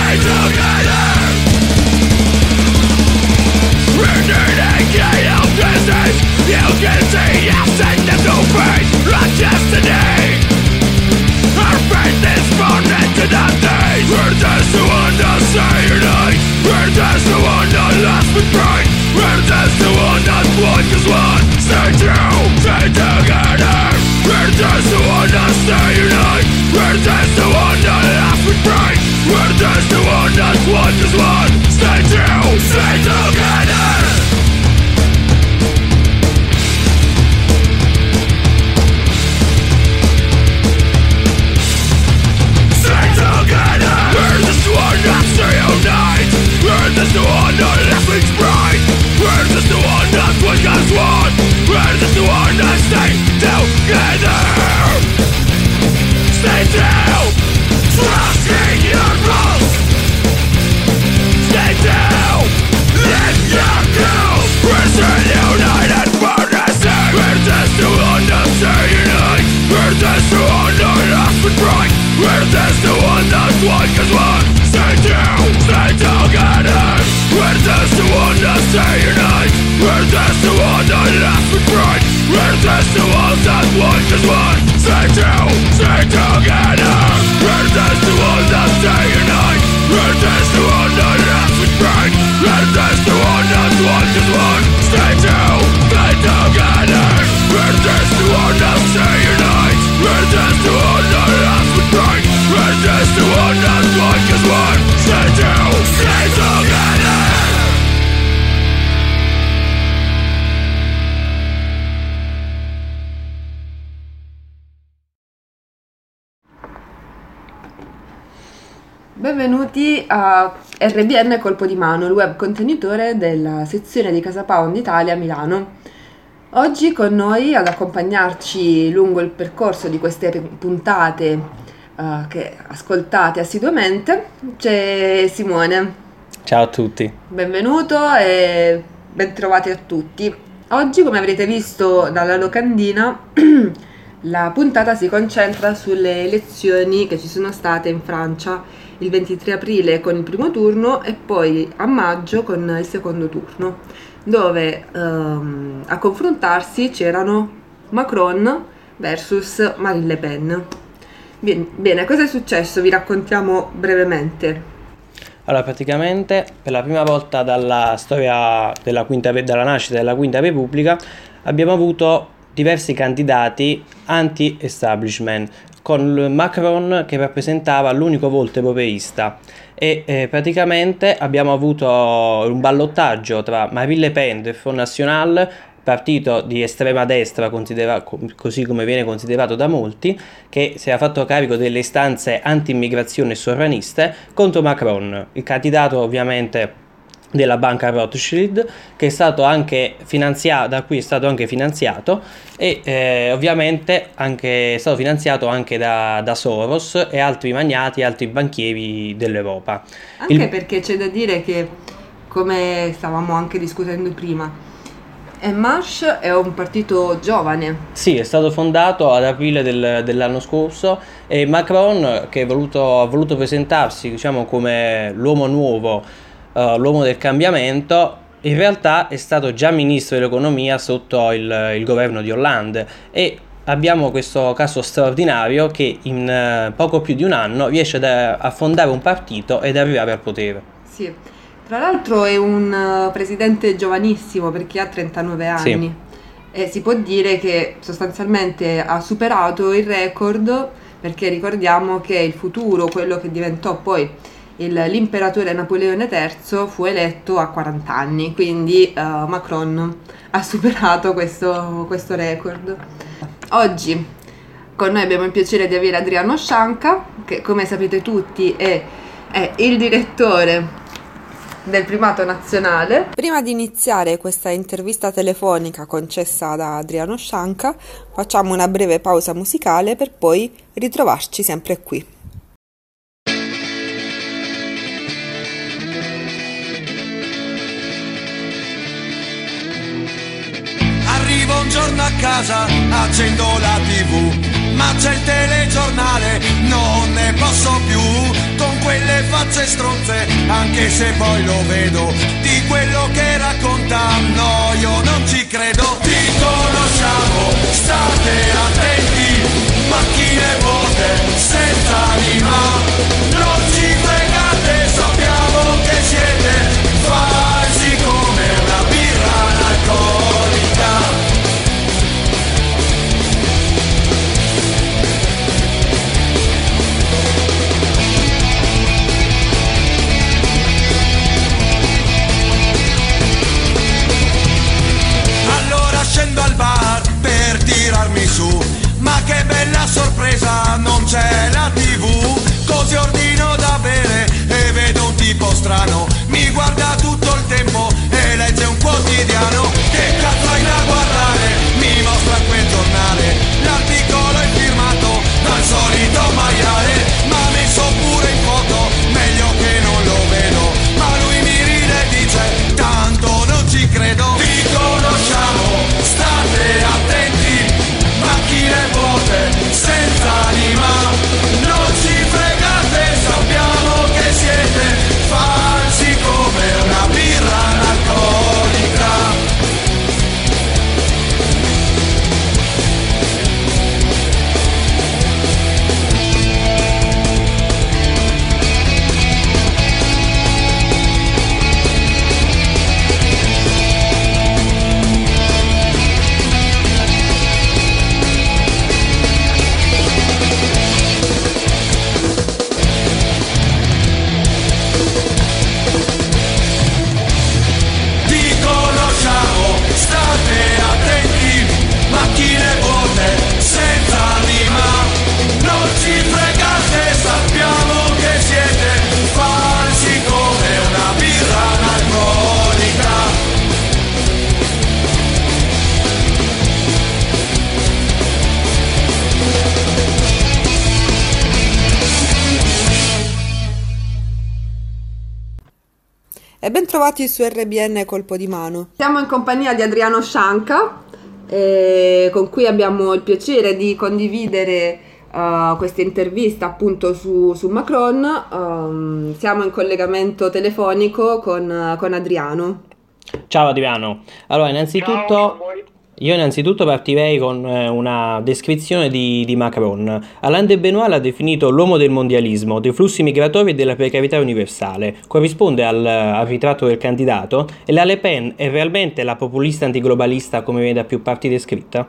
Benvenuti a RBN Colpo di Mano, il web contenitore della sezione di Casa Pound Italia a Milano. Oggi con noi ad accompagnarci lungo il percorso di queste puntate che ascoltate assiduamente c'è Simone. Ciao a tutti. Benvenuto e ben trovati a tutti. Oggi, come avrete visto dalla locandina, la puntata si concentra sulle elezioni che ci sono state in Francia il 23 aprile con il primo turno e poi a maggio con il secondo turno, dove a confrontarsi c'erano Macron versus Marine Le Pen. Bene, cosa è successo? Vi raccontiamo brevemente. Allora, praticamente per la prima volta dalla storia dalla nascita della Quinta Repubblica abbiamo avuto diversi candidati anti-establishment, con Macron che rappresentava l'unico volto europeista e praticamente abbiamo avuto un ballottaggio tra Marine Le Pen del Front National, partito di estrema destra così come viene considerato da molti, che si era fatto carico delle istanze anti-immigrazione e sovraniste, contro Macron, il candidato ovviamente della banca Rothschild, che è stato anche finanziato, da cui è stato anche finanziato e ovviamente è stato finanziato anche da Soros e altri magnati, altri banchieri dell'Europa. Anche perché c'è da dire che, come stavamo anche discutendo prima, En Marche è un partito giovane. Sì, è stato fondato ad aprile dell'anno scorso e Macron, che ha voluto presentarsi, diciamo, come l'uomo nuovo, l'uomo del cambiamento, in realtà è stato già ministro dell'economia sotto il governo di Hollande e abbiamo questo caso straordinario che in poco più di un anno riesce a fondare un partito ed arrivare al potere. Sì, tra l'altro è un presidente giovanissimo perché ha 39 anni. Sì. E si può dire che sostanzialmente ha superato il record, perché ricordiamo che il futuro, quello che diventò poi l'imperatore Napoleone III, fu eletto a 40 anni, quindi Macron ha superato questo record. Oggi con noi abbiamo il piacere di avere Adriano Scianca, che come sapete tutti è il direttore del Primato Nazionale. Prima di iniziare questa intervista telefonica concessa da Adriano Scianca, facciamo una breve pausa musicale per poi ritrovarci sempre qui. Arrivo un giorno a casa, accendo la TV, ma c'è il telegiornale, non ne posso più. Con quelle facce stronze, anche se poi lo vedo, di quello che racconta, no, io non ci credo. Ti conosciamo, state attenti, macchine vuote, senza anima, non ci fregate, sappiamo che siete falsi come una birra analcolica. Scendo al bar per tirarmi su, ma che bella sorpresa, non c'è la TV, così ordino da bere e vedo un tipo strano, mi guarda tutto il tempo e legge un quotidiano. Che cazzo hai da guardare? Mi mostra quel giornale, l'articolo è firmato dal solito maiale, ma messo pure in foto, meglio che non lo vedo, ma lui mi ride e dice tanto non ci credo. Ti conosciamo, state attenti, macchine vuote, senza anima, non ci fregate, sappiamo che siete falsi come una birra analcolica. E ben trovati su RBN Colpo di Mano. Siamo in compagnia di Adriano Scianca, con cui abbiamo il piacere di condividere questa intervista appunto su Macron. Siamo in collegamento telefonico con Adriano. Ciao Adriano. Allora, innanzitutto partirei con una descrizione di Macron. Alain de Benoist l'ha definito l'uomo del mondialismo, dei flussi migratori e della precarietà universale. Corrisponde al ritratto del candidato, e la Le Pen è realmente la populista antiglobalista come viene da più parti descritta?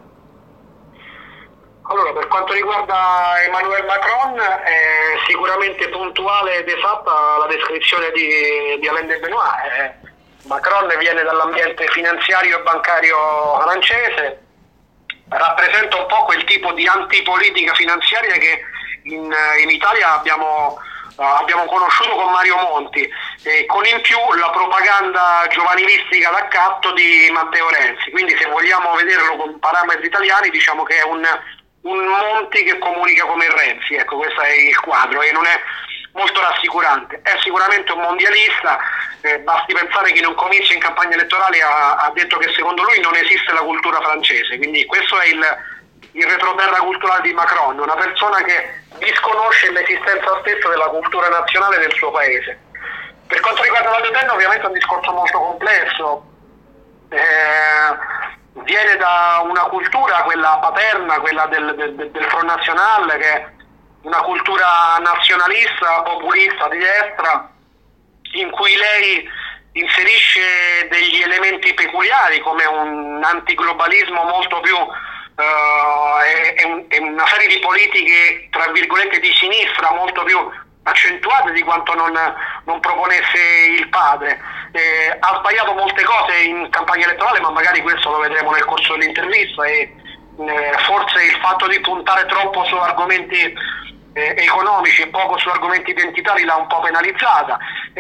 Allora, per quanto riguarda Emmanuel Macron, è sicuramente puntuale ed esatta la descrizione di Alain de Benoist. Macron viene dall'ambiente finanziario e bancario francese, rappresenta un po' quel tipo di antipolitica finanziaria che in Italia abbiamo conosciuto con Mario Monti, e con in più la propaganda giovanilistica d'accatto di Matteo Renzi. Quindi, se vogliamo vederlo con parametri italiani, diciamo che è un Monti che comunica come Renzi. Ecco, questo è il quadro e non è molto rassicurante. È sicuramente un mondialista, basti pensare che in un comizio in campagna elettorale ha detto che secondo lui non esiste la cultura francese, quindi questo è il retroterra culturale di Macron, una persona che disconosce l'esistenza stessa della cultura nazionale del suo paese. Per quanto riguarda la Le Pen, ovviamente è un discorso molto complesso, viene da una cultura, quella paterna, quella del Front National, che è una cultura nazionalista, populista di destra, in cui lei inserisce degli elementi peculiari come un antiglobalismo molto più e una serie di politiche tra virgolette di sinistra molto più accentuate di quanto non proponesse il padre. Ha sbagliato molte cose in campagna elettorale, ma magari questo lo vedremo nel corso dell'intervista, e forse il fatto di puntare troppo su argomenti economici e poco su argomenti identitari l'ha un po' penalizzata.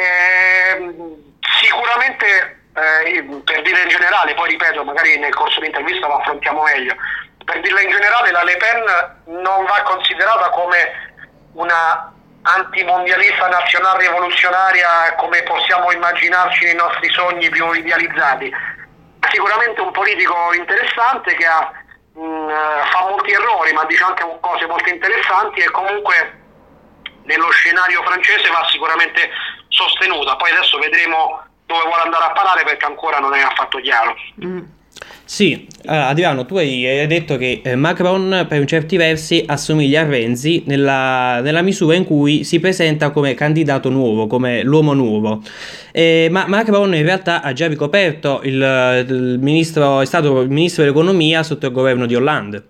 Sicuramente, per dire in generale, poi ripeto, magari nel corso dell'intervista lo affrontiamo meglio, per dirla in generale, la Le Pen non va considerata come una antimondialista nazionale rivoluzionaria come possiamo immaginarci nei nostri sogni più idealizzati. Sicuramente un politico interessante che fa molti errori, ma dice anche cose molto interessanti, e comunque nello scenario francese va sicuramente sostenuta. Poi adesso vedremo dove vuole andare a parare, perché ancora non è affatto chiaro. Sì, Adriano, tu hai detto che Macron per certi versi assomiglia a Renzi nella misura in cui si presenta come candidato nuovo, come l'uomo nuovo. Ma Macron in realtà ha già ricoperto il ministro, è stato il ministro dell'economia sotto il governo di Hollande.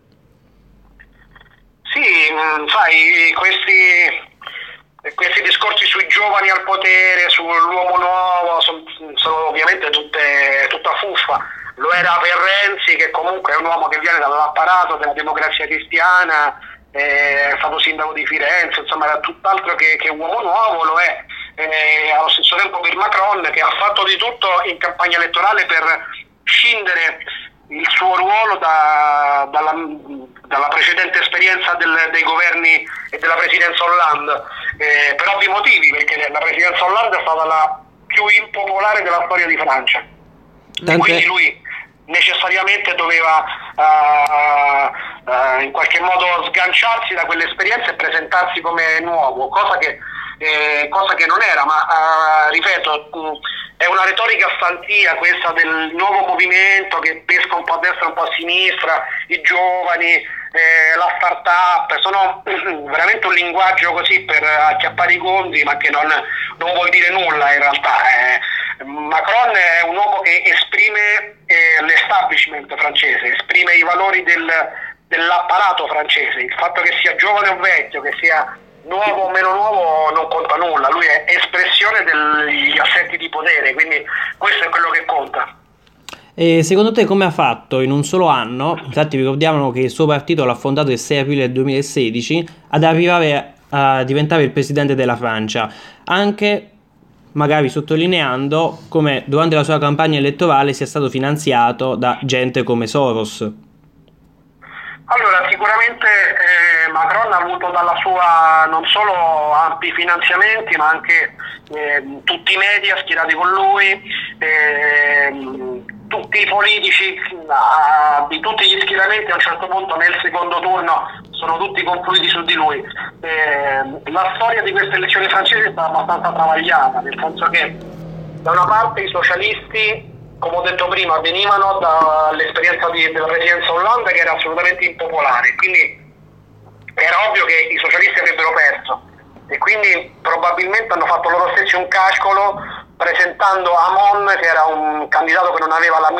Sì, sai, questi discorsi sui giovani al potere, sull'uomo nuovo, sono ovviamente tutta fuffa. Lo era per Renzi, che comunque è un uomo che viene dall'apparato della Democrazia Cristiana, è stato sindaco di Firenze, insomma era tutt'altro che uomo nuovo. Lo è allo stesso tempo per Macron, che ha fatto di tutto in campagna elettorale per scindere il suo ruolo dalla precedente esperienza dei governi e della presidenza Hollande, per ovvi motivi, perché la presidenza Hollande è stata la più impopolare della storia di Francia. E quindi lui necessariamente doveva in qualche modo sganciarsi da quell'esperienza e presentarsi come nuovo, cosa che non era, ma ripeto, è una retorica stantia questa del nuovo movimento che pesca un po' a destra un po' a sinistra, i giovani, la start-up, sono veramente un linguaggio così per acchiappare i conti, ma che non vuol dire nulla in realtà. Macron è un uomo che esprime l'establishment francese, esprime i valori dell'apparato francese. Il fatto che sia giovane o vecchio, che sia nuovo o meno nuovo non conta nulla, lui è espressione degli assetti di potere, quindi questo è quello che conta. E secondo te come ha fatto in un solo anno, infatti ricordiamo che il suo partito l'ha fondato il 6 aprile 2016, ad arrivare a diventare il presidente della Francia, anche magari sottolineando come durante la sua campagna elettorale sia stato finanziato da gente come Soros? Allora, sicuramente Macron ha avuto dalla sua non solo ampi finanziamenti, ma anche tutti i media schierati con lui, tutti i politici di tutti gli schieramenti a un certo punto nel secondo turno sono tutti confluiti su di lui. La storia di queste elezioni francesi è stata abbastanza travagliata, nel senso che da una parte i socialisti, come ho detto prima, venivano dall'esperienza della presidenza Hollande, che era assolutamente impopolare, quindi era ovvio che i socialisti avrebbero perso, e quindi probabilmente hanno fatto loro stessi un calcolo presentando Hamon, che era un candidato che non aveva il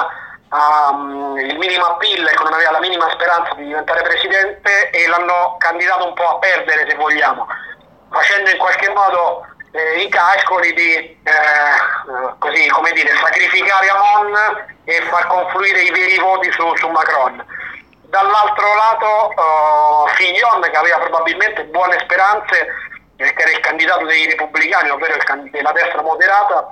minimo appeal, che non aveva la minima speranza di diventare presidente, e l'hanno candidato un po' a perdere, se vogliamo, facendo in qualche modo i calcoli di così, come dire, sacrificare Hamon e far confluire i veri voti su Macron. Dall'altro lato Fillon, che aveva probabilmente buone speranze, che era il candidato dei repubblicani, ovvero della destra moderata,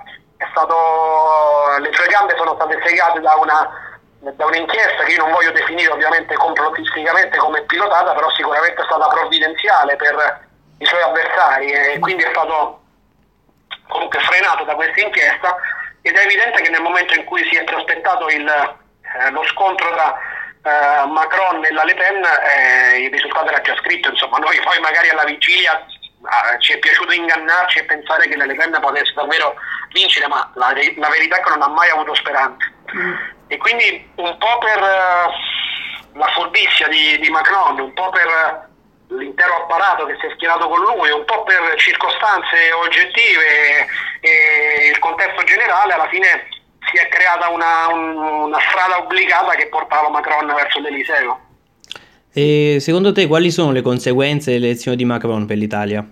le sue gambe sono state segate da un'inchiesta che io non voglio definire ovviamente complottisticamente come pilotata, però sicuramente è stata provvidenziale per i suoi avversari, e quindi è stato comunque frenato da questa inchiesta. Ed è evidente che nel momento in cui si è prospettato lo scontro tra Macron e la Le Pen, il risultato era già scritto. Insomma, noi poi magari alla vigilia ci è piaciuto ingannarci e pensare che la Le Pen potesse davvero vincere, ma la verità è che non ha mai avuto speranze. E quindi un po' per la furbizia di Macron, un po' per l'intero apparato che si è schierato con lui, un po' per circostanze oggettive e il contesto generale, alla fine si è creata una strada obbligata che portava Macron verso l'Eliseo. E secondo te quali sono le conseguenze delle elezioni di Macron per l'Italia?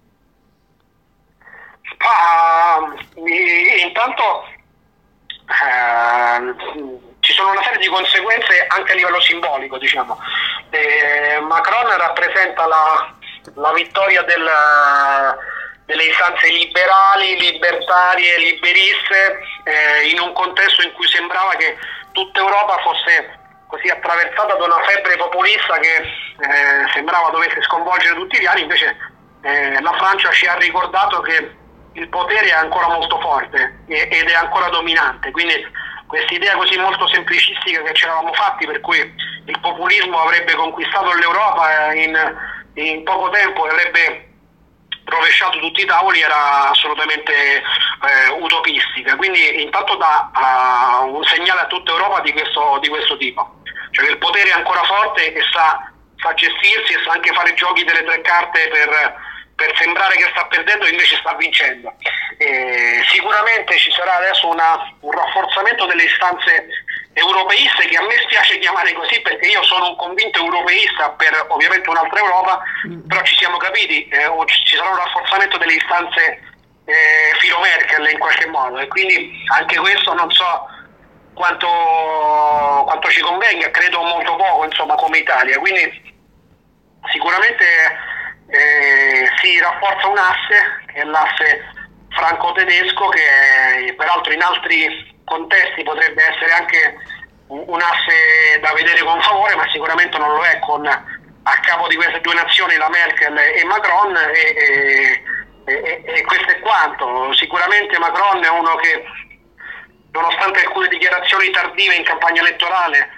Intanto ci sono una serie di conseguenze anche a livello simbolico, diciamo. Macron rappresenta la vittoria delle istanze liberali, libertarie, liberiste, in un contesto in cui sembrava che tutta Europa fosse così attraversata da una febbre populista che sembrava dovesse sconvolgere tutti gli anni. Invece la Francia ci ha ricordato che il potere è ancora molto forte ed è ancora dominante, quindi questa idea così molto semplicistica che ci eravamo fatti, per cui il populismo avrebbe conquistato l'Europa in poco tempo e avrebbe rovesciato tutti i tavoli era assolutamente utopistica, quindi intanto dà un segnale a tutta Europa di questo tipo, cioè che il potere è ancora forte e sa gestirsi e sa anche fare giochi delle tre carte per sembrare che sta perdendo e invece sta vincendo. Sicuramente ci sarà adesso un rafforzamento delle istanze europeiste, che a me spiace chiamare così perché io sono un convinto europeista per ovviamente un'altra Europa, però ci siamo capiti, ci sarà un rafforzamento delle istanze filo Merkel in qualche modo, e quindi anche questo non so quanto ci convenga, credo molto poco insomma come Italia, quindi sicuramente si rafforza un asse, che è l'asse franco-tedesco, che peraltro in altri contesti potrebbe essere anche un asse da vedere con favore, ma sicuramente non lo è con a capo di queste due nazioni la Merkel e Macron, e questo è quanto. Sicuramente Macron è uno che, nonostante alcune dichiarazioni tardive in campagna elettorale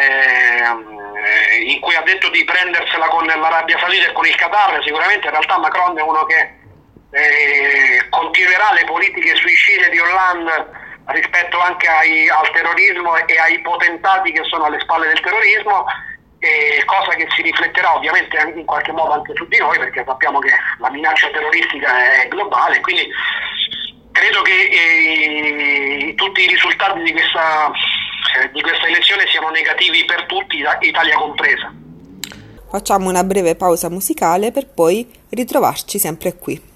in cui ha detto di prendersela con l'Arabia Saudita e con il Qatar, sicuramente in realtà Macron è uno che continuerà le politiche suicide di Hollande rispetto anche al terrorismo e ai potentati che sono alle spalle del terrorismo, cosa che si rifletterà ovviamente in qualche modo anche su di noi, perché sappiamo che la minaccia terroristica è globale, quindi credo che tutti i risultati di questa elezione siano negativi per tutti, Italia compresa. Facciamo una breve pausa musicale per poi ritrovarci sempre qui.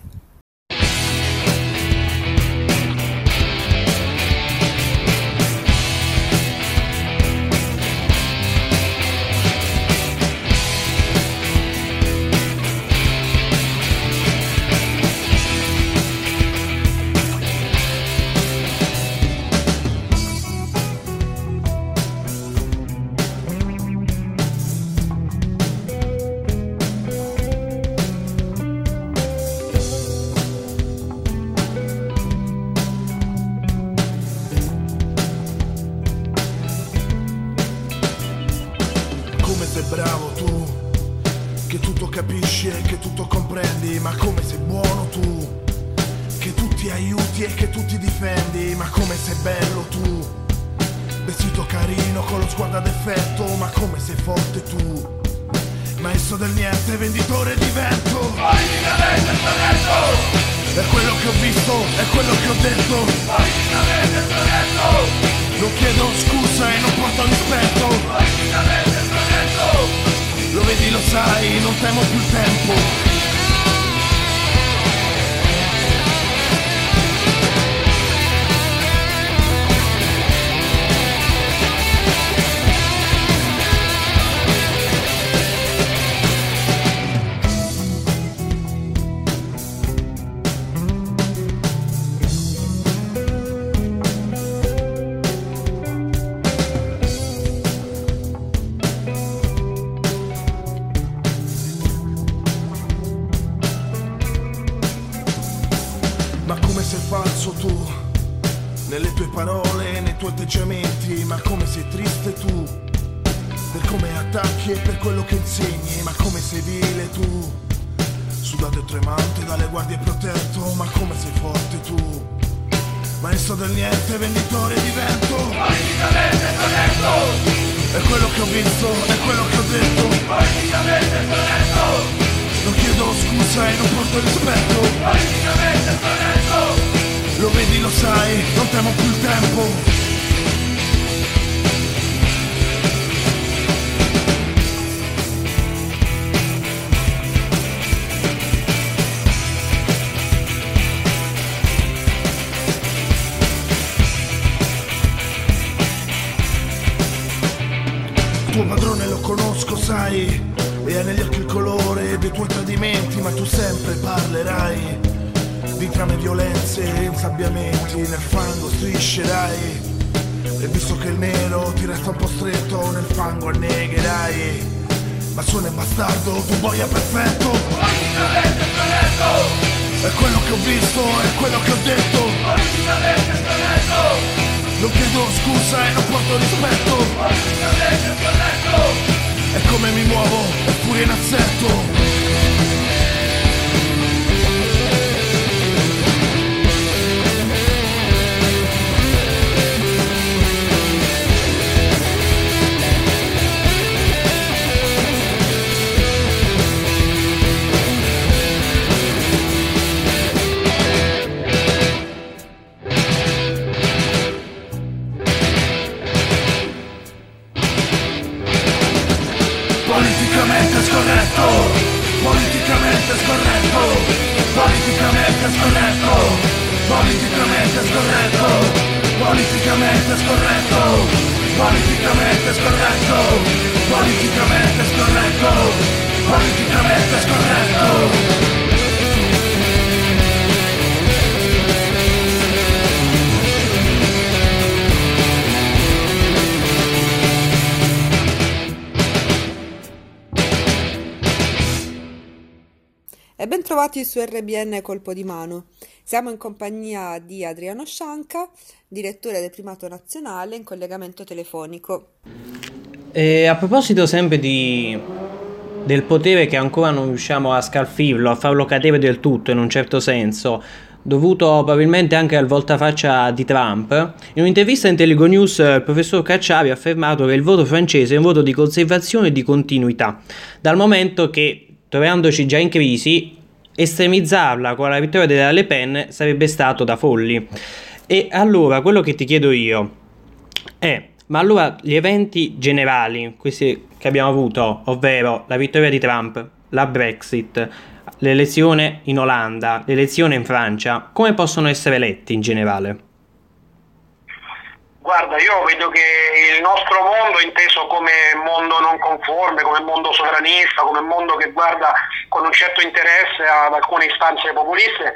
Bravo tu, che tutto capisci e che tutto comprendi, ma come sei buono tu, che tu ti aiuti e che tu ti difendi, ma come sei bello tu, vestito carino con lo sguardo ad effetto, ma come sei forte tu, maestro del niente, venditore di vento. Politicamente scorretto, è quello che ho visto, è quello che ho detto. Politicamente scorretto, non chiedo scusa e non porto rispetto. Politicamente scorretto, lo vedi, lo sai, non temo più il tempo. Tu, nelle tue parole, nei tuoi atteggiamenti, ma come sei triste tu, per come attacchi e per quello che insegni, ma come sei vile tu, sudato e tremante dalle guardie protetto, ma come sei forte tu, maestro del niente, venditore di vento. Politicamente scorretto, è quello che ho visto, è quello che ho detto. Politicamente scorretto, non chiedo scusa e non porto rispetto. Politicamente scorretto, lo vedi, lo sai, non temo più il tempo. Tuo padrone lo conosco, sai, e ha negli occhi il colore dei tuoi tradimenti, ma tu sempre parlerai di trame, violenze e insabbiamenti, nel fango striscerai, e visto che il nero ti resta un po' stretto, nel fango annegherai, ma sono bastardo, tu boia perfetto. Politicamente scorretto, è quello che ho visto, è quello che ho detto. Politicamente scorretto, non chiedo scusa e non porto rispetto. Politicamente scorretto, è come mi muovo, è furia in assetto. scorretto, politicamente scorretto, politicamente scorretto, politicamente scorretto, politicamente scorretto, politicamente scorretto. E ben trovati su RBN Colpo di Mano. Siamo in compagnia di Adriano Scianca, direttore del Primato Nazionale, in collegamento telefonico. E a proposito sempre del potere che ancora non riusciamo a scalfirlo, a farlo cadere del tutto in un certo senso, dovuto probabilmente anche al voltafaccia di Trump, in un'intervista in Telego News il professor Cacciari ha affermato che il voto francese è un voto di conservazione e di continuità, dal momento che, trovandoci già in crisi, estremizzarla con la vittoria della Le Pen sarebbe stato da folli. E allora quello che ti chiedo io è: ma allora gli eventi generali, questi che abbiamo avuto, ovvero la vittoria di Trump, la Brexit, l'elezione in Olanda, l'elezione in Francia, come possono essere letti in generale? Guarda, io vedo che il nostro mondo, inteso come mondo non conforme, come mondo sovranista, come mondo che guarda con un certo interesse ad alcune istanze populiste,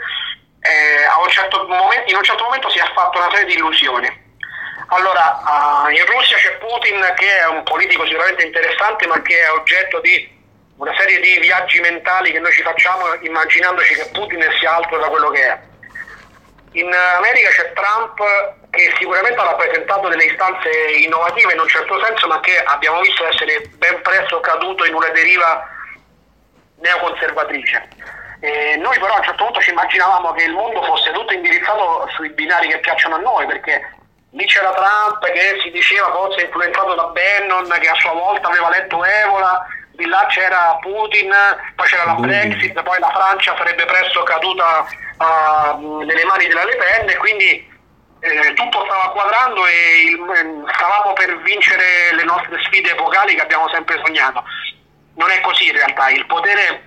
in un certo momento si è fatto una serie di illusioni. Allora, in Russia c'è Putin, che è un politico sicuramente interessante, ma che è oggetto di una serie di viaggi mentali che noi ci facciamo immaginandoci che Putin sia altro da quello che è. In America c'è Trump, che sicuramente ha rappresentato delle istanze innovative in un certo senso, ma che abbiamo visto essere ben presto caduto in una deriva neoconservatrice. Noi però a un certo punto ci immaginavamo che il mondo fosse tutto indirizzato sui binari che piacciono a noi, perché lì c'era Trump che si diceva fosse influenzato da Bannon, che a sua volta aveva letto Evola, di là c'era Putin, poi c'era la Brexit, poi la Francia sarebbe presto caduta nelle mani della Le Pen, e quindi tutto stava quadrando e stavamo per vincere le nostre sfide epocali che abbiamo sempre sognato. Non è così in realtà, il potere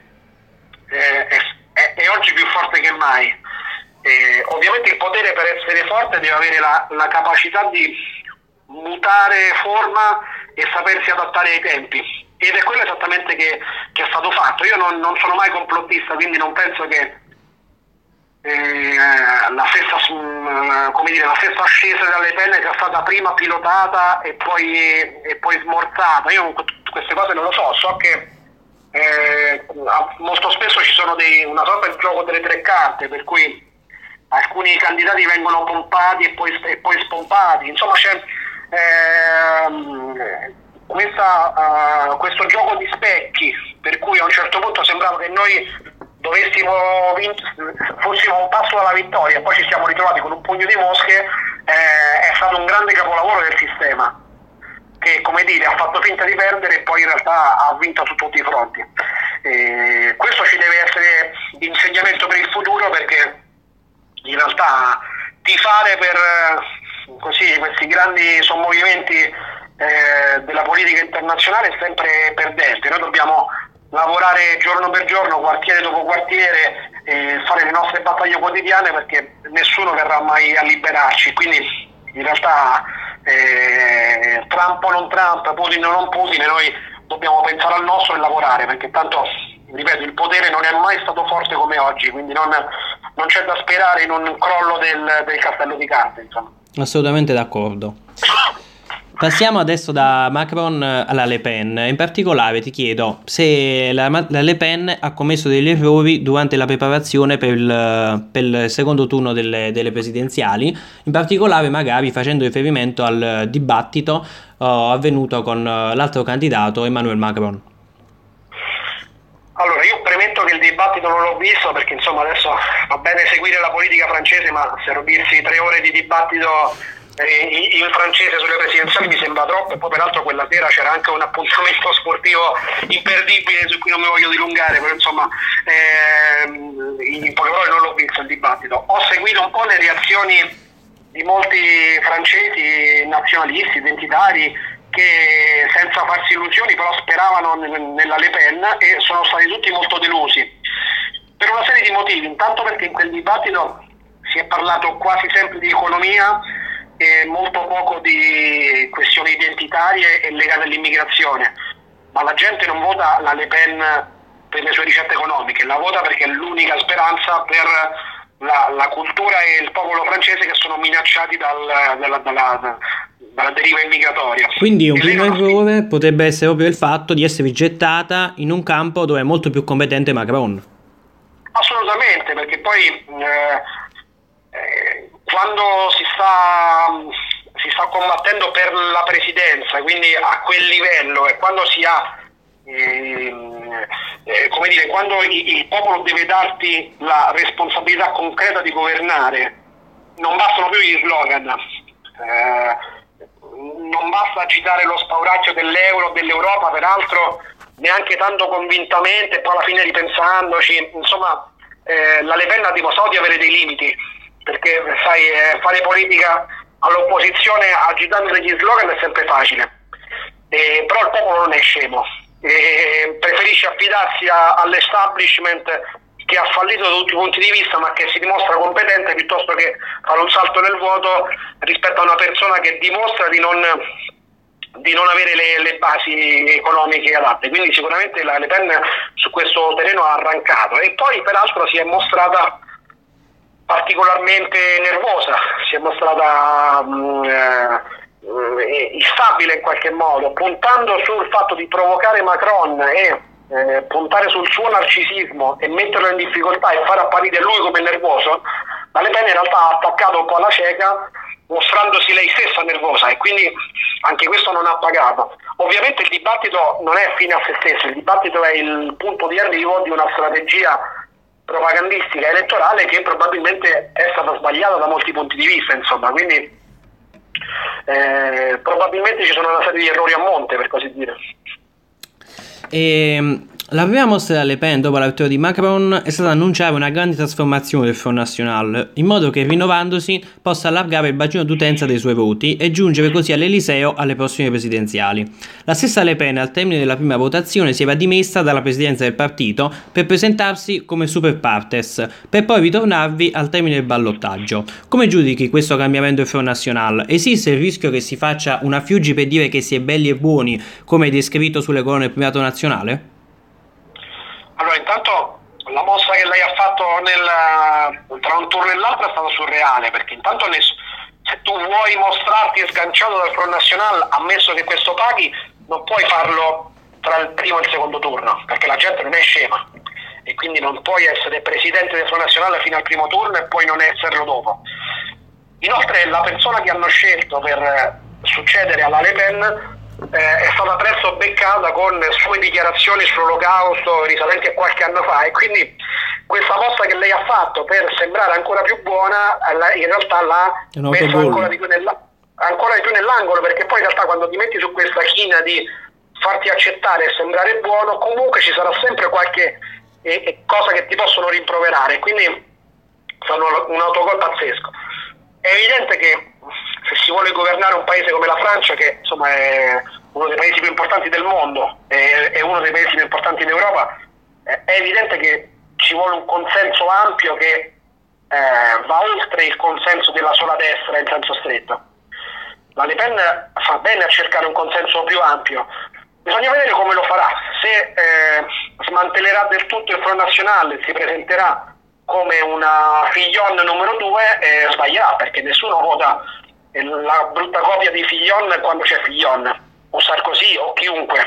è oggi più forte che mai. Ovviamente il potere, per essere forte, deve avere la capacità di mutare forma e sapersi adattare ai tempi, ed è quello esattamente che è stato fatto. Io non sono mai complottista, quindi non penso che la stessa ascesa dalle penne sia stata prima pilotata e poi smorzata. Io queste cose non lo so che molto spesso ci sono una sorta di gioco delle tre carte, per cui alcuni candidati vengono pompati e poi spompati, insomma c'è questo gioco di specchi, per cui a un certo punto sembrava che noi fossimo un passo dalla vittoria, poi ci siamo ritrovati con un pugno di mosche. È stato un grande capolavoro del sistema, che, come dire, ha fatto finta di perdere e poi in realtà ha vinto su tutti i fronti. Questo ci deve essere di insegnamento per il futuro, perché in realtà tifare per questi grandi sommovimenti della politica internazionale è sempre perdente. Noi dobbiamo lavorare giorno per giorno, quartiere dopo quartiere, fare le nostre battaglie quotidiane, perché nessuno verrà mai a liberarci. Quindi in realtà Trump o non Trump, Putin o non Putin, noi dobbiamo pensare al nostro e lavorare, perché tanto, ripeto, il potere non è mai stato forte come oggi, quindi non c'è da sperare in un crollo del castello di carte, insomma. Assolutamente d'accordo. Passiamo adesso da Macron alla Le Pen. In particolare ti chiedo se la Le Pen ha commesso degli errori durante la preparazione per il secondo turno delle presidenziali, in particolare magari facendo riferimento al dibattito avvenuto con l'altro candidato Emmanuel Macron. Allora, io premetto che il dibattito non l'ho visto, perché insomma adesso va bene seguire la politica francese, ma servirsi 3 ore di dibattito in francese sulle presidenziali mi sembra troppo. E poi peraltro quella sera c'era anche un appuntamento sportivo imperdibile su cui non mi voglio dilungare, però insomma in poche parole non l'ho visto il dibattito. Ho seguito un po' le reazioni di molti francesi nazionalisti, identitari, che senza farsi illusioni però speravano nella Le Pen, e sono stati tutti molto delusi. Per una serie di motivi, intanto perché in quel dibattito si è parlato quasi sempre di economia e molto poco di questioni identitarie e legate all'immigrazione, ma la gente non vota la Le Pen per le sue ricette economiche, la vota perché è l'unica speranza per la cultura e il popolo francese che sono minacciati dalla deriva immigratoria. Quindi un primo errore potrebbe essere proprio il fatto di essere gettata in un campo dove è molto più competente Macron. Assolutamente, perché poi quando si sta combattendo per la presidenza, quindi a quel livello, e quando si ha come dire, quando il popolo deve darti la responsabilità concreta di governare, non bastano più gli slogan, non basta agitare lo spauracchio dell'euro, dell'Europa, peraltro neanche tanto convintamente, e poi alla fine ripensandoci, insomma, la Le Pen ha dimostrato di avere dei limiti, perché sai, fare politica all'opposizione agitando degli slogan è sempre facile, però il popolo non è scemo. Preferisce affidarsi all'establishment che ha fallito da tutti i punti di vista ma che si dimostra competente, piuttosto che fare un salto nel vuoto rispetto a una persona che dimostra di non avere le basi economiche adatte. Quindi sicuramente la Le Pen su questo terreno ha arrancato, e poi peraltro si è mostrata particolarmente nervosa, si è mostrata instabile in qualche modo, puntando sul fatto di provocare Macron e puntare sul suo narcisismo e metterlo in difficoltà e far apparire lui come nervoso. La Le Pen in realtà ha attaccato un po' alla cieca, mostrandosi lei stessa nervosa, e quindi anche questo non ha pagato. Ovviamente il dibattito non è fine a se stesso, il dibattito è il punto di arrivo di una strategia propagandistica elettorale che probabilmente è stata sbagliata da molti punti di vista, insomma, quindi probabilmente ci sono una serie di errori a monte, per così dire. La prima mossa della Le Pen dopo la vittoria di Macron è stata annunciare una grande trasformazione del Front National, in modo che rinnovandosi possa allargare il bacino d'utenza dei suoi voti e giungere così all'Eliseo alle prossime presidenziali. La stessa Le Pen al termine della prima votazione si era dimessa dalla presidenza del partito per presentarsi come super partes, per poi ritornarvi al termine del ballottaggio. Come giudichi questo cambiamento del Front National? Esiste il rischio che si faccia una Fiuggi per dire che si è belli e buoni, come descritto sulle colonne del primato nazionale? Allora, intanto la mossa che lei ha fatto tra un turno e l'altro è stata surreale, perché intanto se tu vuoi mostrarti sganciato dal Front National, ammesso che questo paghi, non puoi farlo tra il primo e il secondo turno, perché la gente non è scema, e quindi non puoi essere presidente del Front National fino al primo turno e poi non esserlo dopo. Inoltre la persona che hanno scelto per succedere alla Le Pen è stata presto beccata con sue dichiarazioni sull'olocausto risalenti a qualche anno fa, e quindi questa mossa che lei ha fatto per sembrare ancora più buona in realtà l'ha messa ancora di più nell'angolo, perché poi in realtà quando ti metti su questa china di farti accettare e sembrare buono, comunque ci sarà sempre qualche cosa che ti possono rimproverare, quindi fanno un autogol pazzesco. È evidente che se si vuole governare un paese come la Francia, che insomma è uno dei paesi più importanti del mondo, è uno dei paesi più importanti in Europa, è evidente che ci vuole un consenso ampio che va oltre il consenso della sola destra in senso stretto. La Le Pen fa bene a cercare un consenso più ampio, bisogna vedere come lo farà, se smantellerà del tutto il Front National, si presenterà come una Fillon numero 2, sbaglierà, perché nessuno vota la brutta copia di Fillon quando c'è Fillon o Sarkozy o chiunque.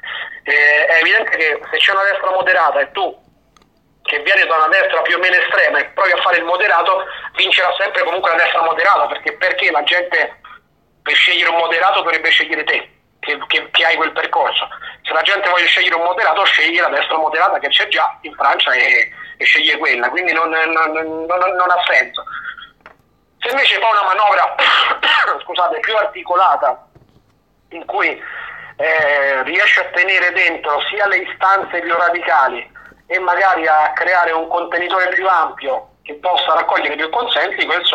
È evidente che se c'è una destra moderata e tu che vieni da una destra più o meno estrema e provi a fare il moderato, vincerà sempre comunque la destra moderata, perché la gente per scegliere un moderato dovrebbe scegliere te che hai quel percorso. Se la gente vuole scegliere un moderato, sceglie la destra moderata che c'è già in Francia e sceglie quella, quindi non ha senso. Se invece fa una manovra scusate, più articolata, in cui riesce a tenere dentro sia le istanze più radicali e magari a creare un contenitore più ampio che possa raccogliere più consensi, questo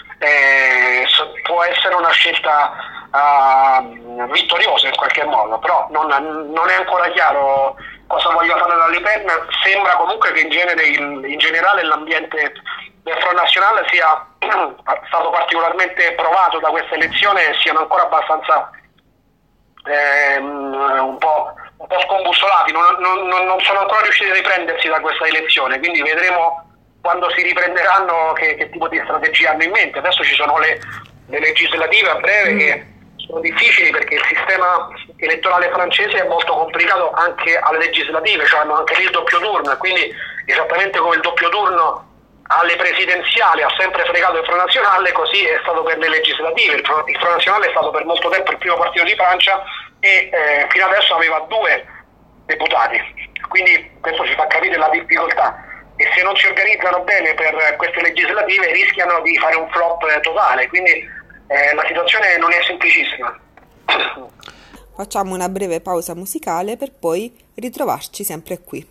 può essere una scelta vittoriosa in qualche modo, però non è ancora chiaro cosa voglia fare la Le Pen. Sembra comunque che in generale l'ambiente del Front National sia stato particolarmente provato da questa elezione e siano ancora abbastanza un po' scombussolati, non sono ancora riusciti a riprendersi da questa elezione, quindi vedremo quando si riprenderanno che tipo di strategia hanno in mente. Adesso ci sono le legislative a breve che sono difficili perché il sistema elettorale francese è molto complicato anche alle legislative, cioè hanno anche lì il doppio turno, quindi esattamente come il doppio turno alle presidenziali ha sempre fregato il Front National, così è stato per le legislative. Il Front National è stato per molto tempo il primo partito di Francia e fino adesso aveva 2 deputati, quindi questo ci fa capire la difficoltà, e se non si organizzano bene per queste legislative rischiano di fare un flop totale, quindi la situazione non è semplicissima. Facciamo una breve pausa musicale per poi ritrovarci sempre qui.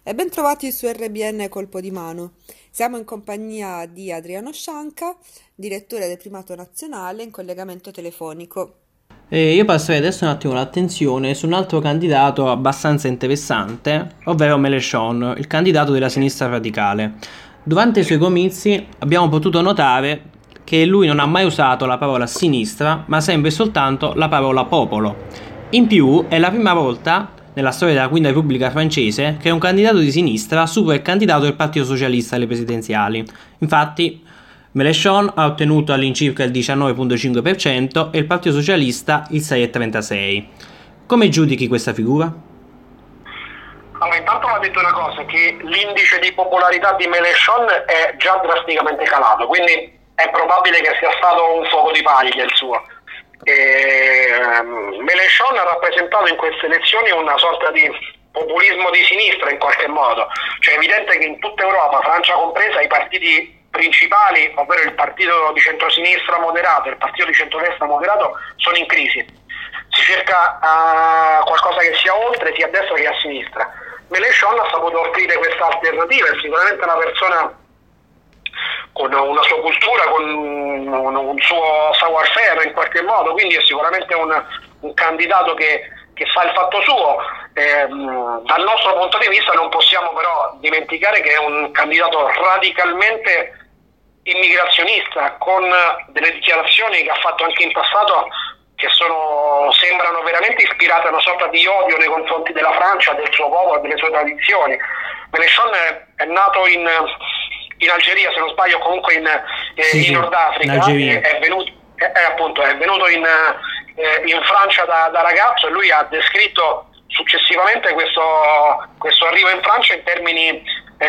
E ben trovati su RBN Colpo di Mano. Siamo in compagnia di Adriano Scianca, direttore del Primato Nazionale, in collegamento telefonico. Io passerei adesso un attimo l'attenzione su un altro candidato abbastanza interessante, ovvero Mélenchon, il candidato della sinistra radicale. Durante i suoi comizi abbiamo potuto notare che lui non ha mai usato la parola sinistra, ma sempre soltanto la parola popolo. In più, è la prima volta nella storia della Quinta Repubblica francese che un candidato di sinistra supera il candidato del Partito Socialista alle presidenziali. Infatti, Mélenchon ha ottenuto all'incirca il 19,5% e il Partito Socialista il 6,36%. Come giudichi questa figura? Allora, intanto va detto una cosa, che l'indice di popolarità di Mélenchon è già drasticamente calato, quindi è probabile che sia stato un fuoco di paglia il suo. Mélenchon ha rappresentato in queste elezioni una sorta di populismo di sinistra in qualche modo, cioè è evidente che in tutta Europa, Francia compresa, i partiti principali, ovvero il partito di centrosinistra moderato e il partito di centrodestra moderato, sono in crisi. Si cerca qualcosa che sia oltre, sia a destra che a sinistra. Mélenchon ha saputo offrire questa alternativa, è sicuramente una persona con una sua cultura, con un suo savoir-faire in qualche modo, quindi è sicuramente un candidato che fa il fatto suo. Dal nostro punto di vista non possiamo però dimenticare che è un candidato radicalmente immigrazionista, con delle dichiarazioni che ha fatto anche in passato che sembrano veramente ispirate a una sorta di odio nei confronti della Francia, del suo popolo, delle sue tradizioni. Mélenchon è nato in Algeria, se non sbaglio, comunque in Nord Africa, è venuto in Francia da ragazzo, e lui ha descritto successivamente questo arrivo in Francia in termini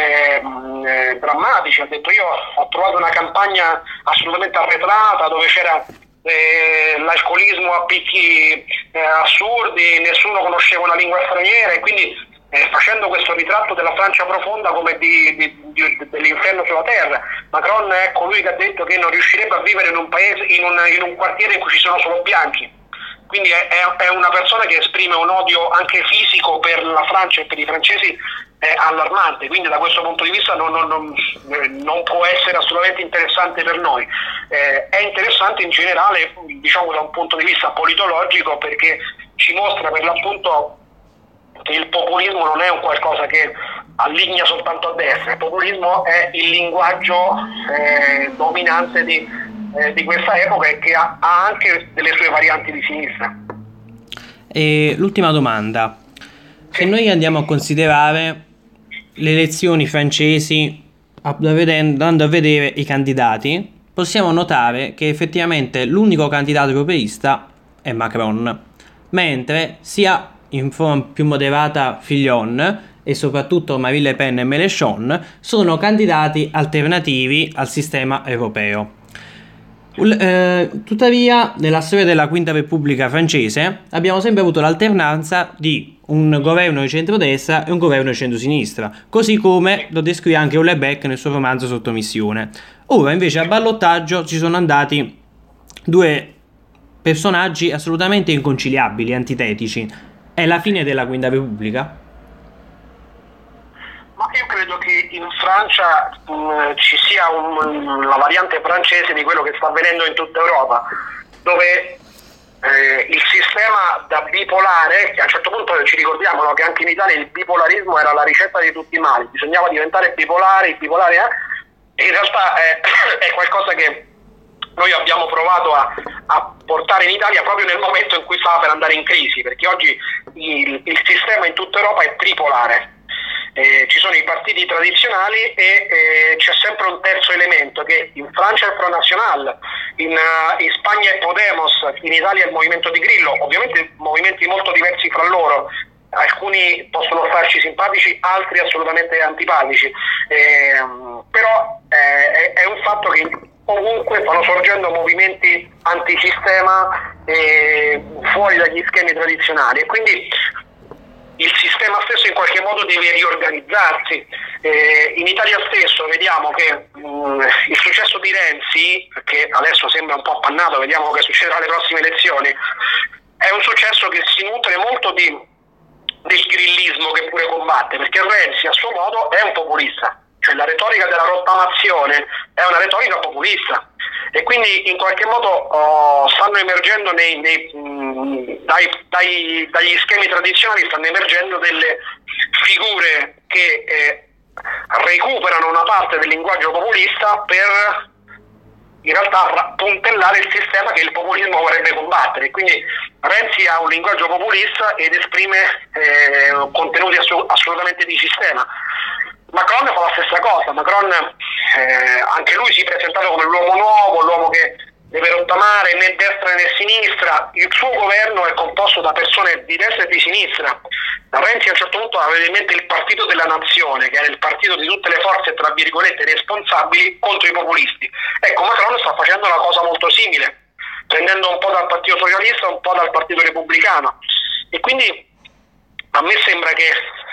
drammatici. Ha detto: io ho trovato una campagna assolutamente arretrata, dove c'era l'alcolismo a picchi assurdi, nessuno conosceva una lingua straniera, e quindi facendo questo ritratto della Francia profonda come dell'inferno sulla terra. Macron è colui che ha detto che non riuscirebbe a vivere in un paese, in un quartiere in cui ci sono solo bianchi. Quindi è una persona che esprime un odio anche fisico per la Francia e per i francesi allarmante, quindi da questo punto di vista non può essere assolutamente interessante per noi. È interessante in generale, diciamo, da un punto di vista politologico, perché ci mostra per l'appunto che il populismo non è un qualcosa che alligna soltanto a destra. Il populismo è il linguaggio dominante di questa epoca, e che ha anche delle sue varianti di sinistra. E l'ultima domanda: se noi andiamo a considerare le elezioni francesi andando a vedere i candidati, possiamo notare che effettivamente l'unico candidato europeista è Macron, mentre sia in forma più moderata Fillon e soprattutto Marine Le Pen e Mélenchon sono candidati alternativi al sistema europeo. Tuttavia, nella storia della Quinta Repubblica francese abbiamo sempre avuto l'alternanza di un governo di centrodestra e un governo di centrosinistra, così come lo descrive anche Houellebecq nel suo romanzo Sottomissione. Ora invece a ballottaggio ci sono andati due personaggi assolutamente inconciliabili, antitetici. È la fine della Quinta Repubblica? Ma io credo che in Francia ci sia la variante francese di quello che sta avvenendo in tutta Europa, dove il sistema da bipolare, che a un certo punto ci ricordiamo, no, che anche in Italia il bipolarismo era la ricetta di tutti i mali, bisognava diventare bipolari, e in realtà è qualcosa che noi abbiamo provato a portare in Italia proprio nel momento in cui stava per andare in crisi, perché oggi il sistema in tutta Europa è tripolare. Ci sono i partiti tradizionali e c'è sempre un terzo elemento, che in Francia è il Front National, in Spagna è Podemos, in Italia è il Movimento di Grillo, ovviamente movimenti molto diversi fra loro. Alcuni possono farci simpatici, altri assolutamente antipatici, però è un fatto che ovunque stanno sorgendo movimenti antisistema fuori dagli schemi tradizionali, e quindi il sistema stesso in qualche modo deve riorganizzarsi. In Italia stesso vediamo che il successo di Renzi, che adesso sembra un po' appannato, vediamo che succederà alle prossime elezioni, è un successo che si nutre molto di del grillismo che pure combatte, perché Renzi a suo modo è un populista, cioè la retorica della rottamazione è una retorica populista, e quindi in qualche modo stanno emergendo dagli schemi tradizionali, stanno emergendo delle figure che recuperano una parte del linguaggio populista per in realtà puntellare il sistema che il populismo vorrebbe combattere. Quindi Renzi ha un linguaggio populista ed esprime contenuti assolutamente di sistema. Macron fa la stessa cosa. Macron anche lui si è presentato come l'uomo nuovo, l'uomo che deve rottamare né destra né sinistra. Il suo governo è composto da persone di destra e di sinistra. Renzi a un certo punto aveva in mente il partito della nazione, che era il partito di tutte le forze tra virgolette responsabili contro i populisti. Ecco, Macron sta facendo una cosa molto simile, prendendo un po' dal partito socialista, un po' dal partito repubblicano, e quindi a me sembra che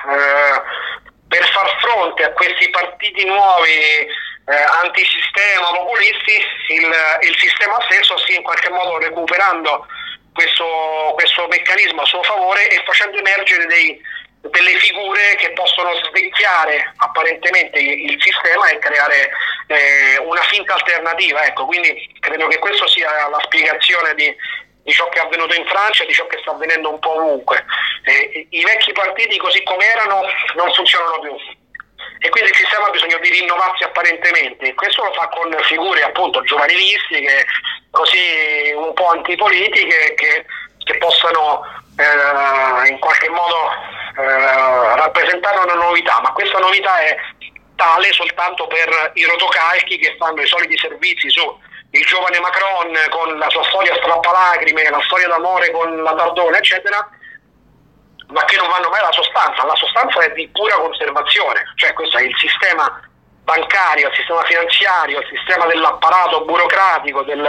per far fronte a questi partiti nuovi antisistema, populisti, il sistema stesso stia in qualche modo recuperando questo meccanismo a suo favore e facendo emergere delle figure che possono svecchiare apparentemente il sistema e creare una finta alternativa. Ecco, quindi credo che questa sia la spiegazione di ciò che è avvenuto in Francia e di ciò che sta avvenendo un po' ovunque. I vecchi partiti così come erano non funzionano più, e quindi il sistema ha bisogno di rinnovarsi apparentemente. Questo lo fa con figure appunto giovanilistiche, così un po' antipolitiche, che possano in qualche modo rappresentare una novità, ma questa novità è tale soltanto per i rotocalchi che fanno i soliti servizi su il giovane Macron con la sua storia strappalacrime, la storia d'amore con la Tardone eccetera, ma che non vanno mai alla sostanza. La sostanza è di pura conservazione, cioè questo è il sistema bancario, il sistema finanziario, il sistema dell'apparato burocratico, dei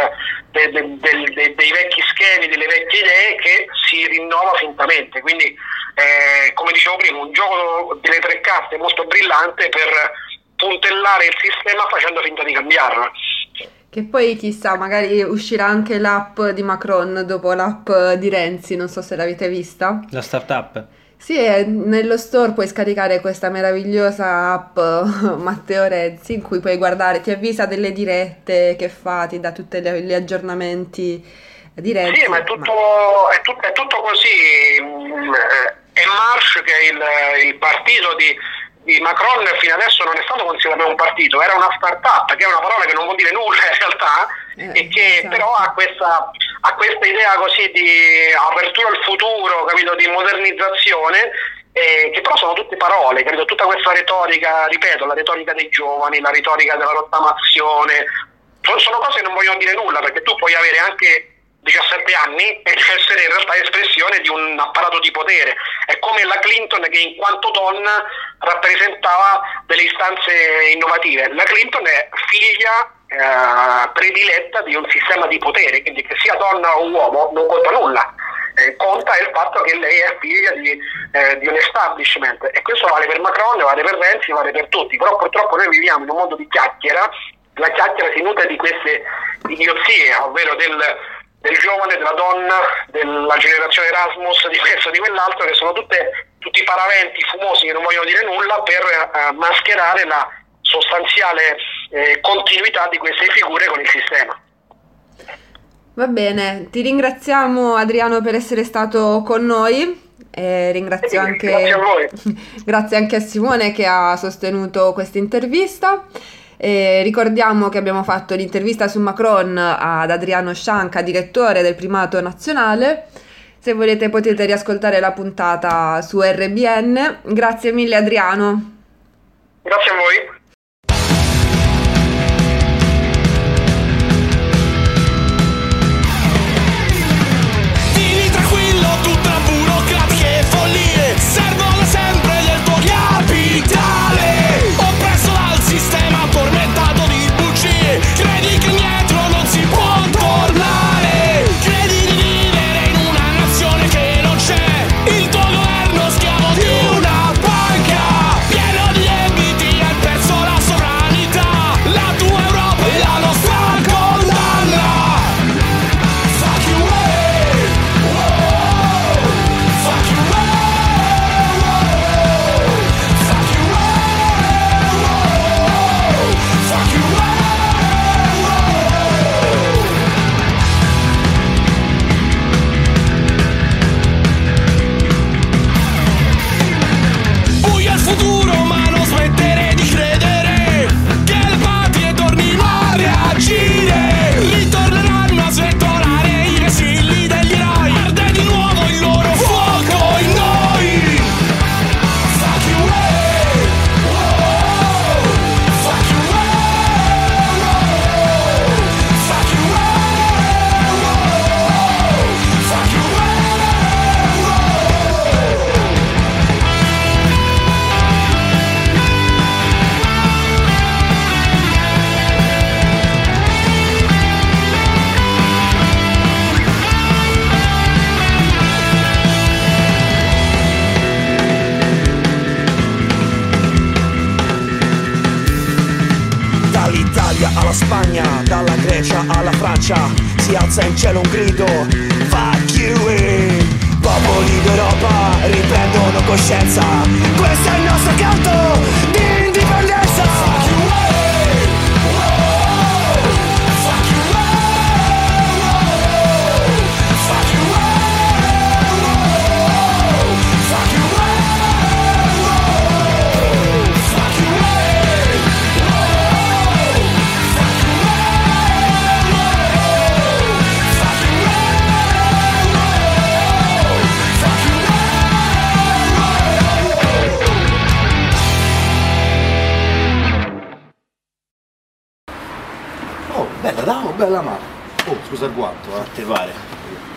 vecchi schemi, delle vecchie idee, che si rinnova fintamente. Quindi come dicevo prima, un gioco delle tre carte molto brillante per puntellare il sistema facendo finta di cambiarlo. Che poi chissà, magari uscirà anche l'app di Macron dopo l'app di Renzi, non so se l'avete vista. La startup? Sì, nello store puoi scaricare questa meravigliosa app Matteo Renzi, in cui puoi guardare, ti avvisa delle dirette che fa, ti dà tutti gli aggiornamenti di Renzi. Sì, ma è tutto così. En Marche, che è il partito di Macron, fino adesso non è stato considerato un partito, era una startup, che è una parola che non vuol dire nulla in realtà, e che esatto. Però ha questa idea così di apertura al futuro, capito, di modernizzazione, che però sono tutte parole, capito? Tutta questa retorica, ripeto, la retorica dei giovani, la retorica della rottamazione, sono cose che non vogliono dire nulla, perché tu puoi avere anche 17 anni e essere in realtà espressione di un apparato di potere. È come la Clinton, che in quanto donna rappresentava delle istanze innovative. La Clinton è figlia prediletta di un sistema di potere, quindi che sia donna o uomo non conta nulla. Conta il fatto che lei è figlia di un establishment, e questo vale per Macron, vale per Renzi, vale per tutti. Però purtroppo noi viviamo in un mondo di chiacchiera. La chiacchiera si nutre di queste idiozie, ovvero del giovane, della donna, della generazione Erasmus, di questo e di quell'altro, che sono tutti paraventi fumosi che non vogliono dire nulla per mascherare la sostanziale continuità di queste figure con il sistema. Va bene, ti ringraziamo Adriano per essere stato con noi. Ringrazio anche, grazie a voi. Grazie anche a Simone che ha sostenuto questa intervista. Ricordiamo che abbiamo fatto l'intervista su Macron ad Adriano Scianca, direttore del Primato Nazionale. Se volete potete riascoltare la puntata su RBN. Grazie mille Adriano. Grazie a voi. Pieno di debiti al prezzo alla Spagna, dalla Grecia alla Francia, si alza in cielo un grido, fuck you. Popoli d'Europa riprendono coscienza, questo è il nostro canto di indipendenza. Bella, bella mano. Oh, scusa il guanto, Te pare?